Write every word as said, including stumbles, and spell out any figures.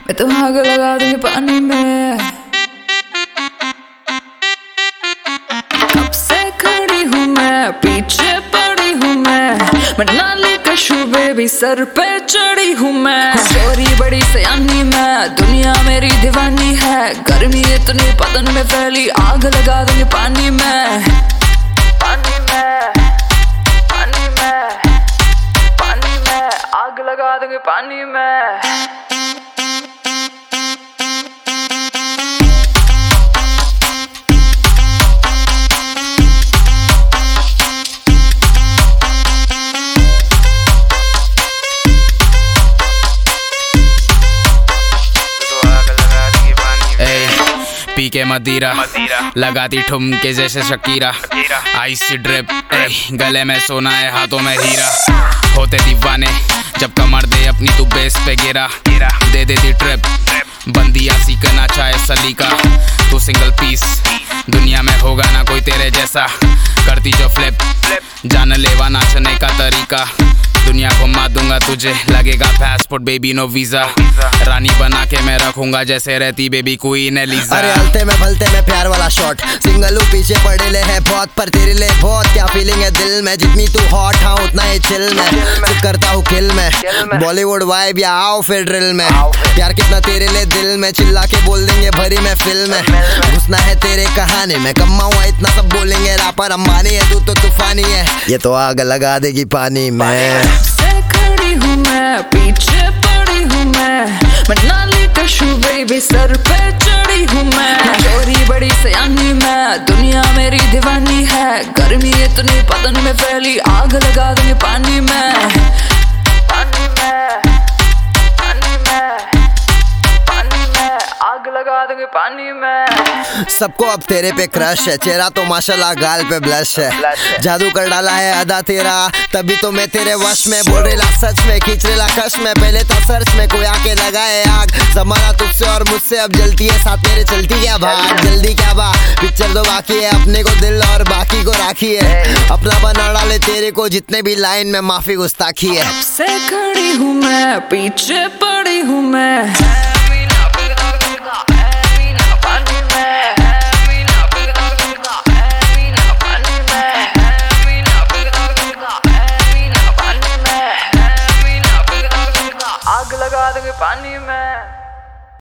मैं तो आग लगा दूंगी पानी में। कब से खड़ी हूँ मैं, पीछे पड़ी हूँ मैं, मैं नाली का शुबे भी सर पे चढ़ी हूँ मैं। चोरी बड़ी सयानी मैं, दुनिया मेरी दीवानी है। गर्मी इतनी पतन में फैली, आग लगा दूंगी पानी में। पानी में, पानी में, पानी में, आग लगा दूंगी पानी में। पी के मदीरा लगाती ठुमके जैसे शकीरा, आइस ड्रिप गले में सोना है हाथों में हीरा। होते दीवाने जब कमर दे अपनी तू बेस पे गिरा, दे देती ट्रिप बंदिया सीखना चाहे सलीका। तू सिंगल पीस दुनिया में होगा ना कोई तेरे जैसा, करती जो फ्लिप जान लेवा नाचने का तरीका। दुनिया घुमा दूंगा तुझे, लगेगा पासपोर्ट बेबी नो वीजा। रानी बना के मैं रखूंगा जैसे रहती बेबी क्वीन एलिजा। अरे हलते में भलते में प्यार वाला शॉट, सिंगल हूँ पीछे पड़े ले है बहुत, पर तेरे लिए बहुत क्या फीलिंग है दिल में। जितनी तू हॉट हाँ उतना ही चिल में, तू करता हूँ किल में। बॉलीवुड वाइब या आओ फिर ड्रिल में, प्यार कितना तेरे लिए दिल में। चिल्ला के बोल देंगे भरी में फिल्म में, घुसना है तेरे कहानी में। कमाऊँ इतना सब बोलेंगे रापर अंबानी है, तू तो तूफानी है। ये तो आग लगा देगी पानी में। से खड़ी हूँ मैं, पीछे पड़ी हूँ मैं, मैं नाली का शुबे भी सर पे चढ़ी हूँ मैं। चोरी बड़ी सयानी मैं, दुनिया मेरी दीवानी है। गर्मी इतनी पतन में फैली, आग लगा दूंगी पानी में। पानी में, पानी में, पानी में, आग लगा दूंगी पानी में। सबको अब तेरे पे क्रश है, चेहरा तो माशाल्लाह गाल पे ब्लश है। जादू कर डाला है अदा तेरा, तभी तो मैं तेरे वश में। बोल रेला सच में, खींच रेला कश में, पहले था सर्च में कोई आके लगाए आग। जमाना तुझसे और मुझसे अब जलती है, साथ मेरे चलती क्या भाग। जल्दी क्या बा, पिक्चर तो बाकी है, अपने को दिल और बाकी को राखी है। अपना बना डाले तेरे को जितने भी लाइन में, माफी गुस्ताखी है। से खड़ी हूँ मैं, पीछे पड़ी हूँ मैं,